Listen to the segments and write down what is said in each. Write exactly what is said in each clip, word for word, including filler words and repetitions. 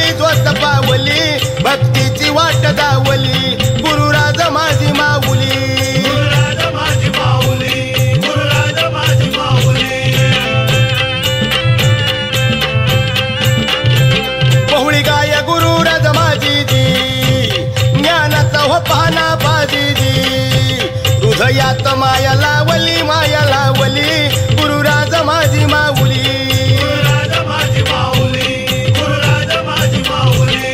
दावली जोत पावली भक्तीची वाट दावली गुरुराज माझी माऊली गुरुराज माझी माऊली गुरुराज माझी माऊली बहुळी गाय गुरुराज माझी जी ज्ञानाचा हो पाहना बाजी जी हृदयात माया लावली माया लावली गुरुराज माझी माऊली गुरुराज माझी माऊली गुरुराज माझी माऊली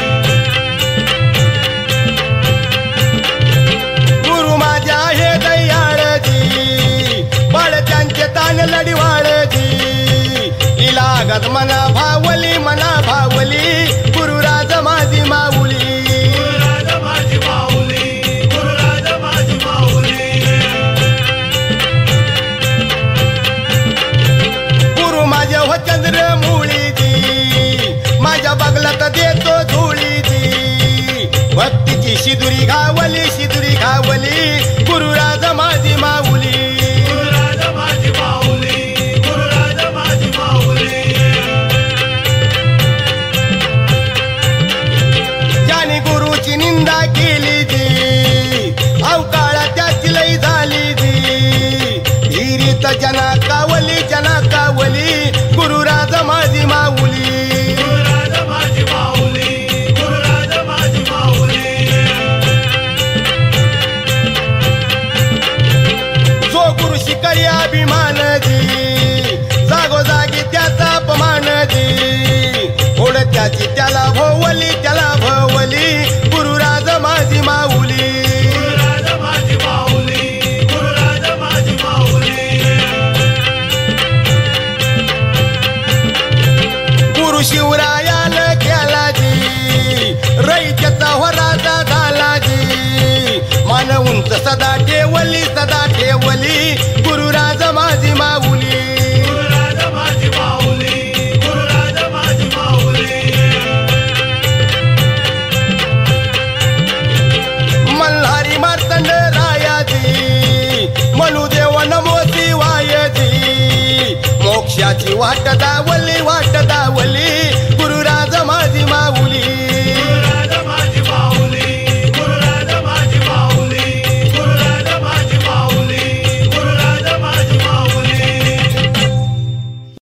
गुरु माझ्या हे दयाळजी बाळ त्यांचे तान लढीवाळजी इलागत मना भावली मना भावली गुरुराज माझी माऊली गुरुराज माझी माऊली गुरुराज माझी माऊली गुरु माझ्या हो चंद्र मुळी जी माझ्या बगलात देतो धुळी जी भक्तीची शिदुरी घावली शिदुरी घावली गुरुराज माझी माऊली गुरुराज माझी माऊली गुरुराज माझी माऊली ज्याने गुरुची निंदा केली जी अवकाळा त्याची लई झाली जी हिरीत जना कावली जना कावली गुरुराज माझी माऊली गुरुराज माझी माऊली गुरुराज माझी माऊली जो गुरु शिकारी अभिमान जी जागोजागी त्याचा अपमान जी ओढ त्याची त्याला भोवली त्याला भोवली गुरुराज माझी माऊली गुरुराज माझी माऊली गुरुराज माझी माऊली गुरु शिवरायान केला जी रईच्याचा हो राजा झाला जी मान उंच सदा ठेवली सदा ठेवली गुरुराज माझी माऊली गुरुराज माझी माऊली गुरुराज माझी माऊली मल्हारी मार्तंड रायाजी मनुदेव नमो शिवायजी मोक्षाची वाट दावली वाट दावली